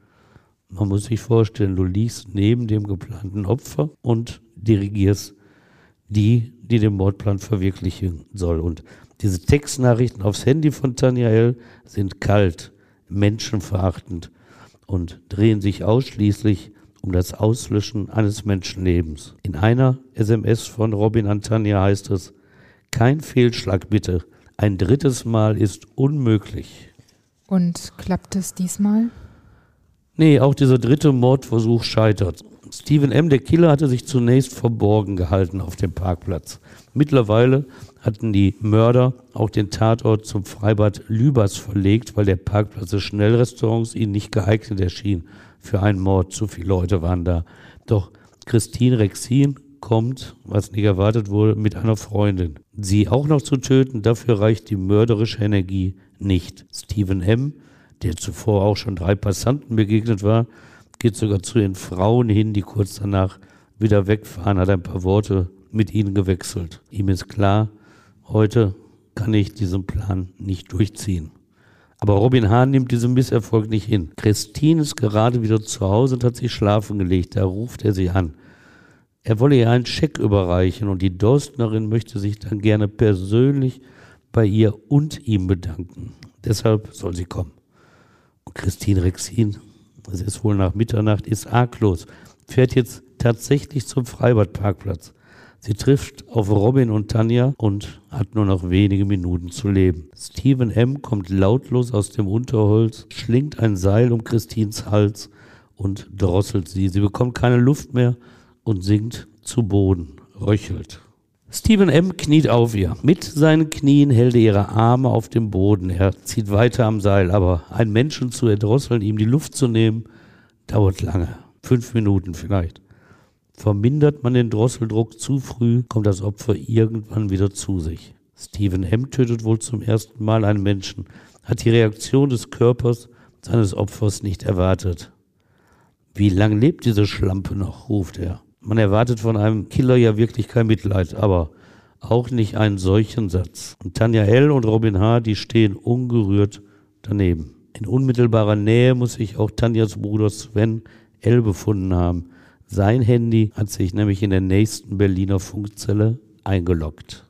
Man muss sich vorstellen, du liegst neben dem geplanten Opfer und dirigierst die, die den Mordplan verwirklichen soll. Und diese Textnachrichten aufs Handy von Tanja L. sind kalt, menschenverachtend und drehen sich ausschließlich um das Auslöschen eines Menschenlebens. In einer S M S von Robin an Tanja heißt es: Kein Fehlschlag bitte. Ein drittes Mal ist unmöglich. Und klappt es diesmal? Nee, auch dieser dritte Mordversuch scheitert. Steven M., der Killer, hatte sich zunächst verborgen gehalten auf dem Parkplatz. Mittlerweile hatten die Mörder auch den Tatort zum Freibad Lübers verlegt, weil der Parkplatz des Schnellrestaurants ihnen nicht geeignet erschien für einen Mord. Zu viele Leute waren da. Doch Christine Rexin kommt, was nicht erwartet wurde, mit einer Freundin. Sie auch noch zu töten, dafür reicht die mörderische Energie nicht. Steven M., der zuvor auch schon drei Passanten begegnet war, geht sogar zu den Frauen hin, die kurz danach wieder wegfahren, hat ein paar Worte mit ihnen gewechselt. Ihm ist klar, heute kann ich diesen Plan nicht durchziehen. Aber Robin H. nimmt diesen Misserfolg nicht hin. Christine ist gerade wieder zu Hause und hat sich schlafen gelegt. Da ruft er sie an. Er wolle ihr einen Scheck überreichen und die Dorstnerin möchte sich dann gerne persönlich bei ihr und ihm bedanken. Deshalb soll sie kommen. Und Christine Rexin, es ist wohl nach Mitternacht, ist arglos, fährt jetzt tatsächlich zum Freibadparkplatz. Sie trifft auf Robin und Tanja und hat nur noch wenige Minuten zu leben. Steven M. kommt lautlos aus dem Unterholz, schlingt ein Seil um Christines Hals und drosselt sie. Sie bekommt keine Luft mehr und sinkt zu Boden, röchelt. Steven M. kniet auf ihr. Mit seinen Knien hält er ihre Arme auf dem Boden. Er zieht weiter am Seil, aber einen Menschen zu erdrosseln, ihm die Luft zu nehmen, dauert lange. Fünf Minuten vielleicht. Vermindert man den Drosseldruck zu früh, kommt das Opfer irgendwann wieder zu sich. Steven M. tötet wohl zum ersten Mal einen Menschen, hat die Reaktion des Körpers seines Opfers nicht erwartet. Wie lang lebt diese Schlampe noch, ruft er. Man erwartet von einem Killer ja wirklich kein Mitleid, aber auch nicht einen solchen Satz. Und Tanja L. und Robin H., die stehen ungerührt daneben. In unmittelbarer Nähe muss sich auch Tanjas Bruder Sven L. befunden haben. Sein Handy hat sich nämlich in der nächsten Berliner Funkzelle eingeloggt.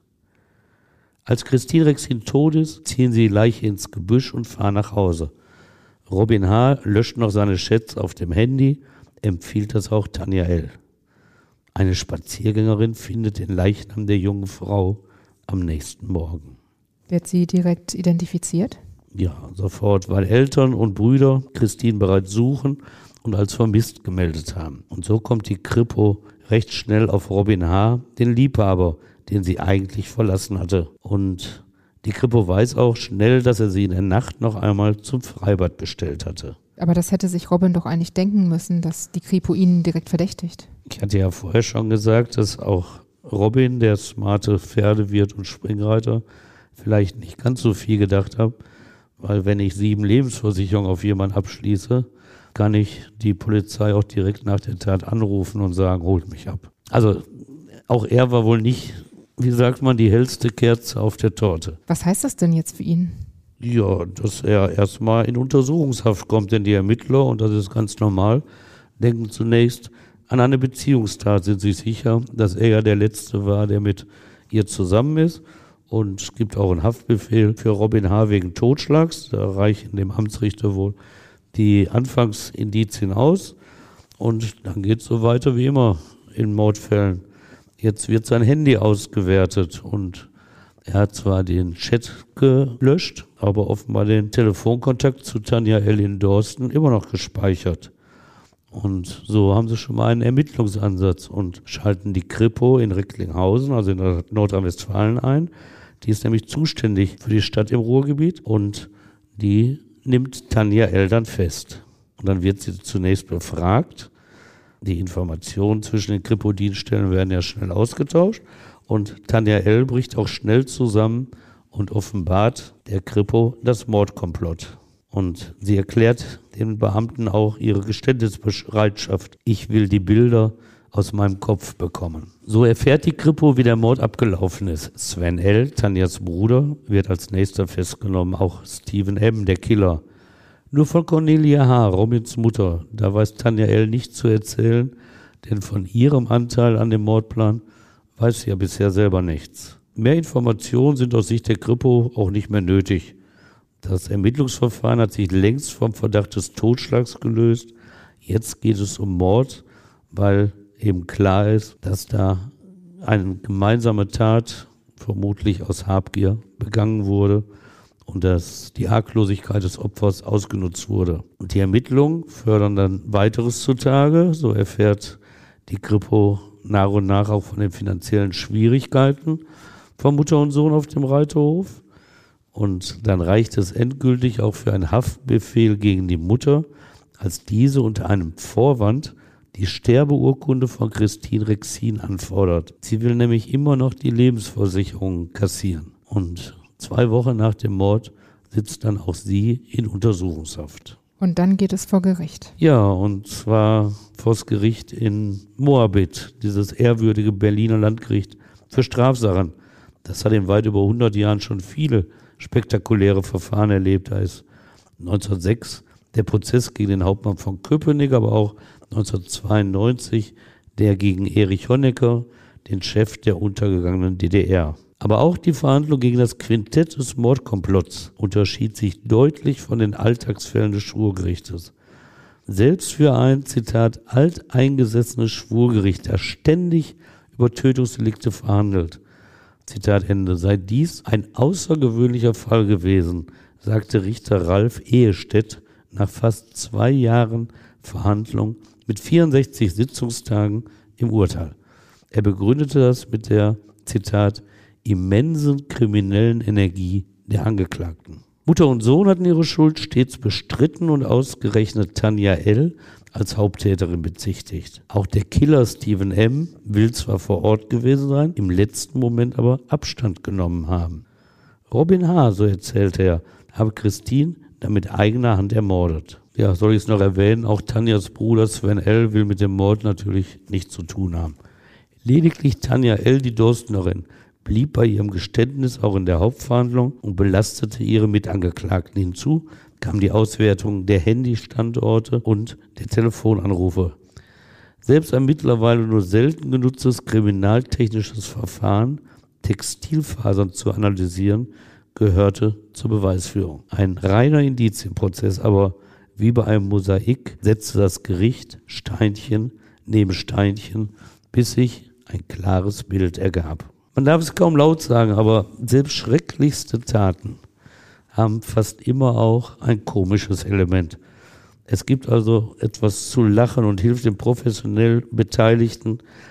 Als Christine Rexin tot ist, ziehen sie die Leiche ins Gebüsch und fahren nach Hause. Robin H. löscht noch seine Chats auf dem Handy, empfiehlt das auch Tanja L. Eine Spaziergängerin findet den Leichnam der jungen Frau am nächsten Morgen. Wird sie direkt identifiziert? Ja, sofort, weil Eltern und Brüder Christine bereits suchen und als vermisst gemeldet haben. Und so kommt die Kripo recht schnell auf Robin H., den Liebhaber, den sie eigentlich verlassen hatte. Und die Kripo weiß auch schnell, dass er sie in der Nacht noch einmal zum Freibad bestellt hatte. Aber das hätte sich Robin doch eigentlich denken müssen, dass die Kripo ihn direkt verdächtigt. Ich hatte ja vorher schon gesagt, dass auch Robin, der smarte Pferdewirt und Springreiter, vielleicht nicht ganz so viel gedacht hat, weil wenn ich sieben Lebensversicherungen auf jemanden abschließe, kann ich die Polizei auch direkt nach der Tat anrufen und sagen, holt mich ab. Also auch er war wohl nicht, wie sagt man, die hellste Kerze auf der Torte. Was heißt das denn jetzt für ihn? Ja, dass er erstmal in Untersuchungshaft kommt, denn die Ermittler, und das ist ganz normal, denken zunächst an eine Beziehungstat, sind sich sicher, dass er ja der Letzte war, der mit ihr zusammen ist. Und es gibt auch einen Haftbefehl für Robin H. wegen Totschlags. Da reichen dem Amtsrichter wohl die Anfangsindizien aus. Und dann geht es so weiter wie immer in Mordfällen. Jetzt wird sein Handy ausgewertet und er hat zwar den Chat gelöscht, aber offenbar den Telefonkontakt zu Tanja L. in Dorsten immer noch gespeichert. Und so haben sie schon mal einen Ermittlungsansatz und schalten die Kripo in Recklinghausen, also in Nordrhein-Westfalen, ein. Die ist nämlich zuständig für die Stadt im Ruhrgebiet und die nimmt Tanja L. dann fest. Und dann wird sie zunächst befragt. Die Informationen zwischen den Kripo-Dienststellen werden ja schnell ausgetauscht. Und Tanja L. bricht auch schnell zusammen und offenbart der Kripo das Mordkomplott. Und sie erklärt den Beamten auch ihre Geständnisbereitschaft. Ich will die Bilder aus meinem Kopf bekommen. So erfährt die Kripo, wie der Mord abgelaufen ist. Sven L., Tanjas Bruder, wird als nächster festgenommen. Auch Steven M., der Killer. Nur von Cornelia H., Robins Mutter, da weiß Tanja L. nicht zu erzählen, denn von ihrem Anteil an dem Mordplan weiß sie ja bisher selber nichts. Mehr Informationen sind aus Sicht der Kripo auch nicht mehr nötig. Das Ermittlungsverfahren hat sich längst vom Verdacht des Totschlags gelöst. Jetzt geht es um Mord, weil eben klar ist, dass da eine gemeinsame Tat, vermutlich aus Habgier, begangen wurde und dass die Arglosigkeit des Opfers ausgenutzt wurde. Und die Ermittlungen fördern dann Weiteres zutage. So erfährt die Kripo nach und nach auch von den finanziellen Schwierigkeiten von Mutter und Sohn auf dem Reiterhof. Und dann reicht es endgültig auch für einen Haftbefehl gegen die Mutter, als diese unter einem Vorwand die Sterbeurkunde von Christine Rexin anfordert. Sie will nämlich immer noch die Lebensversicherung kassieren. Und zwei Wochen nach dem Mord sitzt dann auch sie in Untersuchungshaft. Und dann geht es vor Gericht. Ja, und zwar vor das Gericht in Moabit, dieses ehrwürdige Berliner Landgericht für Strafsachen. Das hat in weit über hundert Jahren schon viele spektakuläre Verfahren erlebt. Da ist neunzehnhundertsechs der Prozess gegen den Hauptmann von Köpenick, aber auch neunzehnhundertzweiundneunzig der gegen Erich Honecker, den Chef der untergegangenen D D R. Aber auch die Verhandlung gegen das Quintett des Mordkomplotts unterschied sich deutlich von den Alltagsfällen des Schwurgerichtes. Selbst für ein, Zitat, alteingesessenes Schwurgericht, das ständig über Tötungsdelikte verhandelt, Zitat Ende, sei dies ein außergewöhnlicher Fall gewesen, sagte Richter Ralf Ehestedt nach fast zwei Jahren Verhandlung mit vierundsechzig Sitzungstagen im Urteil. Er begründete das mit der, Zitat, immensen kriminellen Energie der Angeklagten. Mutter und Sohn hatten ihre Schuld stets bestritten und ausgerechnet Tanja L. als Haupttäterin bezichtigt. Auch der Killer Steven M. will zwar vor Ort gewesen sein, im letzten Moment aber Abstand genommen haben. Robin H., so erzählte er, habe Christine dann mit eigener Hand ermordet. Ja, soll ich es noch erwähnen, auch Tanjas Bruder Sven L. will mit dem Mord natürlich nichts zu tun haben. Lediglich Tanja L., die Dorstnerin, blieb bei ihrem Geständnis auch in der Hauptverhandlung und belastete ihre Mitangeklagten. Hinzu kam die Auswertung der Handystandorte und der Telefonanrufe. Selbst ein mittlerweile nur selten genutztes kriminaltechnisches Verfahren, Textilfasern zu analysieren, gehörte zur Beweisführung. Ein reiner Indizienprozess, aber wie bei einem Mosaik setzte das Gericht Steinchen neben Steinchen, bis sich ein klares Bild ergab. Man darf es kaum laut sagen, aber selbst schrecklichste Taten haben fast immer auch ein komisches Element. Es gibt also etwas zu lachen und hilft den professionell Beteiligten,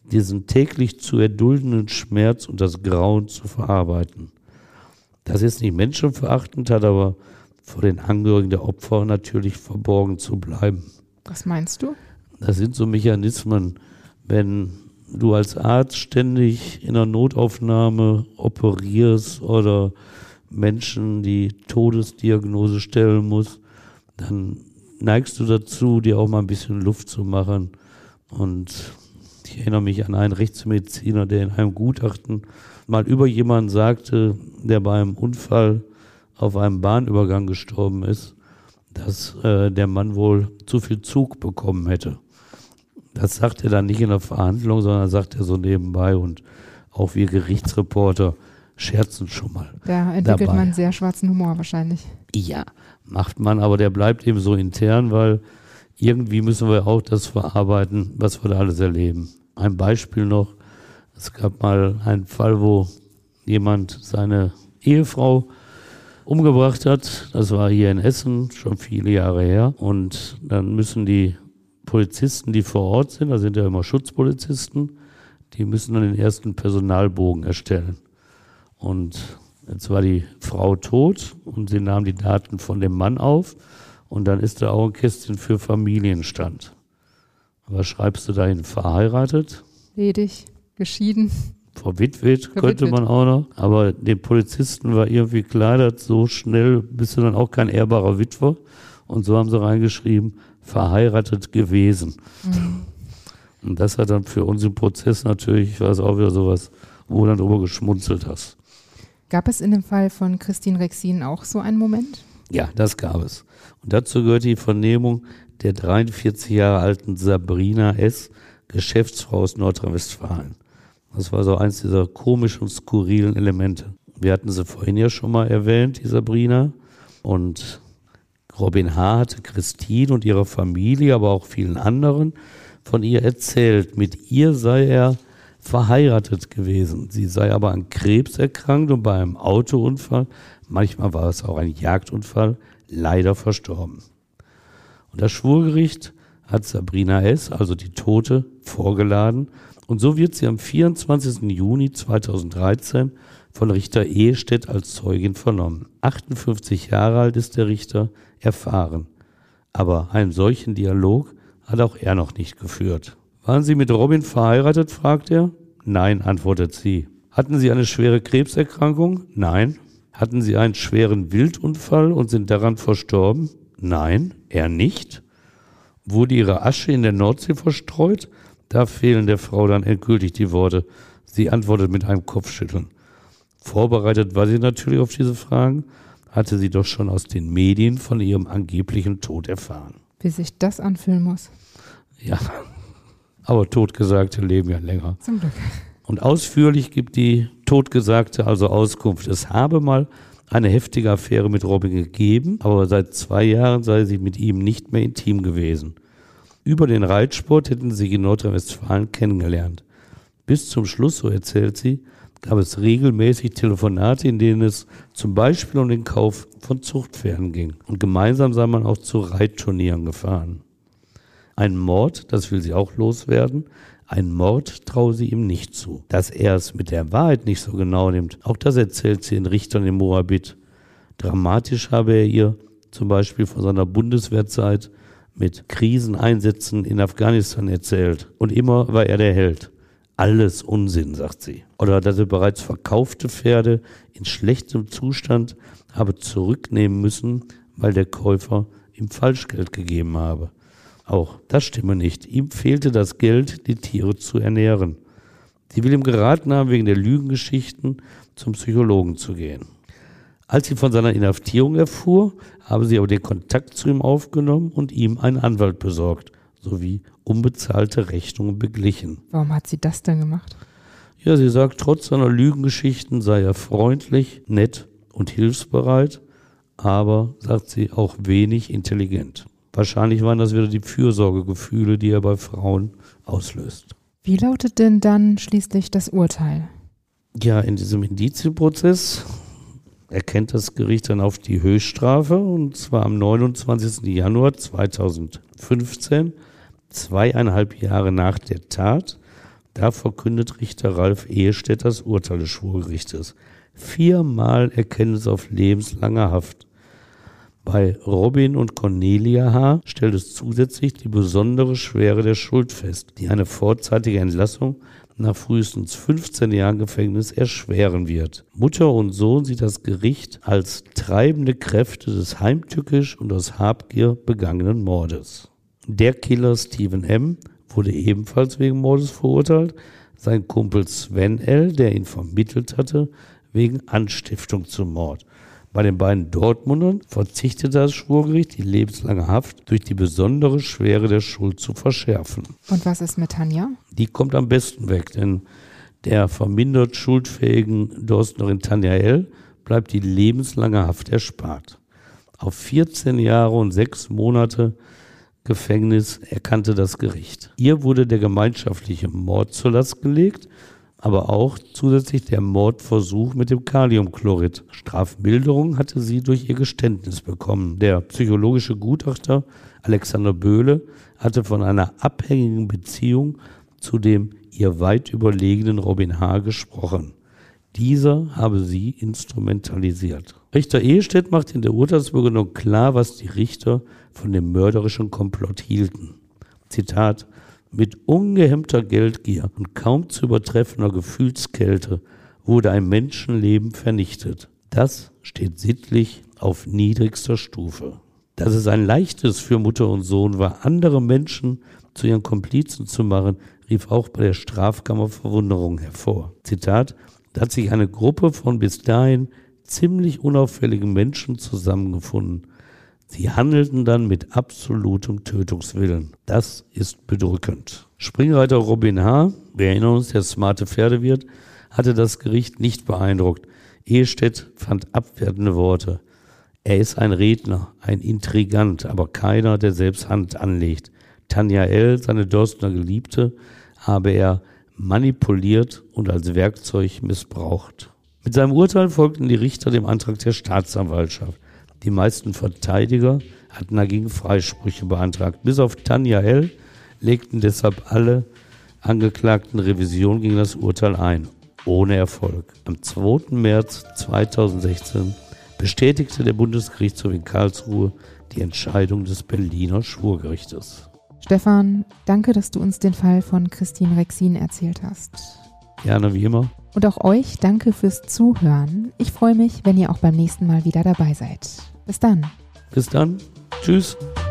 diesen täglich zu erduldenden Schmerz und das Grauen zu verarbeiten. Das ist nicht menschenverachtend, hat aber vor den Angehörigen der Opfer natürlich verborgen zu bleiben. Was meinst du? Das sind so Mechanismen, wenn du als Arzt ständig in einer Notaufnahme operierst oder Menschen die Todesdiagnose stellen musst, dann neigst du dazu, dir auch mal ein bisschen Luft zu machen. Und ich erinnere mich an einen Rechtsmediziner, der in einem Gutachten mal über jemanden sagte, der bei einem Unfall auf einem Bahnübergang gestorben ist, dass äh, der Mann wohl zu viel Zug bekommen hätte. Das sagt er dann nicht in der Verhandlung, sondern sagt er so nebenbei, und auch wir Gerichtsreporter scherzen schon mal. Da entwickelt dabei. man sehr schwarzen Humor wahrscheinlich. Ja, macht man, aber der bleibt eben so intern, weil irgendwie müssen wir auch das verarbeiten, was wir da alles erleben. Ein Beispiel noch: Es gab mal einen Fall, wo jemand seine Ehefrau umgebracht hat. Das war hier in Essen, schon viele Jahre her. Und dann müssen die Polizisten, die vor Ort sind, da sind ja immer Schutzpolizisten, die müssen dann den ersten Personalbogen erstellen. Und jetzt war die Frau tot und sie nahm die Daten von dem Mann auf und dann ist da auch ein Kästchen für Familienstand. Was schreibst du dahin? Verheiratet? Ledig, geschieden. Verwitwet, Verwitwet könnte man auch noch. Aber den Polizisten war irgendwie klar, dass so schnell bist du dann auch kein ehrbarer Witwer. Und so haben sie reingeschrieben, verheiratet gewesen. Mhm. Und das hat dann für uns im Prozess natürlich, war es auch wieder sowas, wo du dann drüber geschmunzelt hast. Gab es in dem Fall von Christine Rexin auch so einen Moment? Ja, das gab es. Und dazu gehört die Vernehmung der dreiundvierzig Jahre alten Sabrina S., Geschäftsfrau aus Nordrhein-Westfalen. Das war so eins dieser komischen und skurrilen Elemente. Wir hatten sie vorhin ja schon mal erwähnt, die Sabrina. Und Robin H. hatte Christine und ihrer Familie, aber auch vielen anderen von ihr erzählt. Mit ihr sei er verheiratet gewesen. Sie sei aber an Krebs erkrankt und bei einem Autounfall, manchmal war es auch ein Jagdunfall, leider verstorben. Und das Schwurgericht hat Sabrina S., also die Tote, vorgeladen. Und so wird sie am vierundzwanzigsten Juni zweitausenddreizehn von Richter Ehestedt als Zeugin vernommen. achtundfünfzig Jahre alt ist der Richter, erfahren. Aber einen solchen Dialog hat auch er noch nicht geführt. Waren Sie mit Robin verheiratet, fragt er. Nein, antwortet sie. Hatten Sie eine schwere Krebserkrankung? Nein. Hatten Sie einen schweren Wildunfall und sind daran verstorben? Nein, er nicht. Wurde Ihre Asche in der Nordsee verstreut? Da fehlen der Frau dann endgültig die Worte. Sie antwortet mit einem Kopfschütteln. Vorbereitet war sie natürlich auf diese Fragen, hatte sie doch schon aus den Medien von ihrem angeblichen Tod erfahren. Wie sich das anfühlen muss. Ja, aber Totgesagte leben ja länger. Zum Glück. Und ausführlich gibt die Totgesagte also Auskunft. Es habe mal eine heftige Affäre mit Robin gegeben, aber seit zwei Jahren sei sie mit ihm nicht mehr intim gewesen. Über den Reitsport hätten sie sich in Nordrhein-Westfalen kennengelernt. Bis zum Schluss, so erzählt sie, gab es regelmäßig Telefonate, in denen es zum Beispiel um den Kauf von Zuchtpferden ging. Und gemeinsam sei man auch zu Reitturnieren gefahren. Ein Mord, das will sie auch loswerden, ein Mord traue sie ihm nicht zu. Dass er es mit der Wahrheit nicht so genau nimmt, auch das erzählt sie in Richtern im Moabit. Dramatisch habe er ihr zum Beispiel von seiner Bundeswehrzeit mit Kriseneinsätzen in Afghanistan erzählt. Und immer war er der Held. Alles Unsinn, sagt sie. Oder dass er bereits verkaufte Pferde in schlechtem Zustand habe zurücknehmen müssen, weil der Käufer ihm Falschgeld gegeben habe. Auch das stimme nicht. Ihm fehlte das Geld, die Tiere zu ernähren. Sie will ihm geraten haben, wegen der Lügengeschichten zum Psychologen zu gehen. Als sie von seiner Inhaftierung erfuhr, habe sie aber den Kontakt zu ihm aufgenommen und ihm einen Anwalt besorgt, sowie unbezahlte Rechnungen beglichen. Warum hat sie das denn gemacht? Ja, sie sagt, trotz seiner Lügengeschichten sei er freundlich, nett und hilfsbereit, aber, sagt sie, auch wenig intelligent. Wahrscheinlich waren das wieder die Fürsorgegefühle, die er bei Frauen auslöst. Wie lautet denn dann schließlich das Urteil? Ja, in diesem Indizienprozess erkennt das Gericht dann auf die Höchststrafe, und zwar am neunundzwanzigsten Januar zweitausendfünfzehn, zweieinhalb Jahre nach der Tat. Da verkündet Richter Ralf Ehestedt das Urteil des Schwurgerichtes. Viermal Erkenntnis auf lebenslange Haft. Bei Robin und Cornelia H. stellt es zusätzlich die besondere Schwere der Schuld fest, die eine vorzeitige Entlassung nach frühestens fünfzehn Jahren Gefängnis erschweren wird. Mutter und Sohn sieht das Gericht als treibende Kräfte des heimtückisch und aus Habgier begangenen Mordes. Der Killer Steven M. wurde ebenfalls wegen Mordes verurteilt, sein Kumpel Sven L., der ihn vermittelt hatte, wegen Anstiftung zum Mord. Bei den beiden Dortmundern verzichtete das Schwurgericht, die lebenslange Haft durch die besondere Schwere der Schuld zu verschärfen. Und was ist mit Tanja? Die kommt am besten weg, denn der vermindert schuldfähigen Dortmunerin Tanja L. bleibt die lebenslange Haft erspart. Auf vierzehn Jahre und sechs Monate Gefängnis erkannte das Gericht. Ihr wurde der gemeinschaftliche Mord zur Last gelegt, aber auch zusätzlich der Mordversuch mit dem Kaliumchlorid. Strafmilderung hatte sie durch ihr Geständnis bekommen. Der psychologische Gutachter Alexander Böhle hatte von einer abhängigen Beziehung zu dem ihr weit überlegenen Robin H. gesprochen. Dieser habe sie instrumentalisiert. Richter Ehestedt macht in der Urteilsbegründung klar, was die Richter von dem mörderischen Komplott hielten. Zitat: Mit ungehemmter Geldgier und kaum zu übertreffender Gefühlskälte wurde ein Menschenleben vernichtet. Das steht sittlich auf niedrigster Stufe. Dass es ein leichtes für Mutter und Sohn war, andere Menschen zu ihren Komplizen zu machen, rief auch bei der Strafkammer Verwunderung hervor. Zitat: Da hat sich eine Gruppe von bis dahin ziemlich unauffälligen Menschen zusammengefunden. Sie handelten dann mit absolutem Tötungswillen. Das ist bedrückend. Springreiter Robin H., wir erinnern uns, der smarte Pferdewirt, hatte das Gericht nicht beeindruckt. Ehestedt fand abwertende Worte. Er ist ein Redner, ein Intrigant, aber keiner, der selbst Hand anlegt. Tanja L., seine Dortmunder Geliebte, habe er manipuliert und als Werkzeug missbraucht. Mit seinem Urteil folgten die Richter dem Antrag der Staatsanwaltschaft. Die meisten Verteidiger hatten dagegen Freisprüche beantragt. Bis auf Tanja L. legten deshalb alle Angeklagten Revision gegen das Urteil ein. Ohne Erfolg. Am zweiten März zweitausendsechzehn bestätigte der Bundesgerichtshof in Karlsruhe die Entscheidung des Berliner Schwurgerichtes. Stefan, danke, dass du uns den Fall von Christine Rexin erzählt hast. Gerne, wie immer. Und auch euch danke fürs Zuhören. Ich freue mich, wenn ihr auch beim nächsten Mal wieder dabei seid. Bis dann. Bis dann. Tschüss.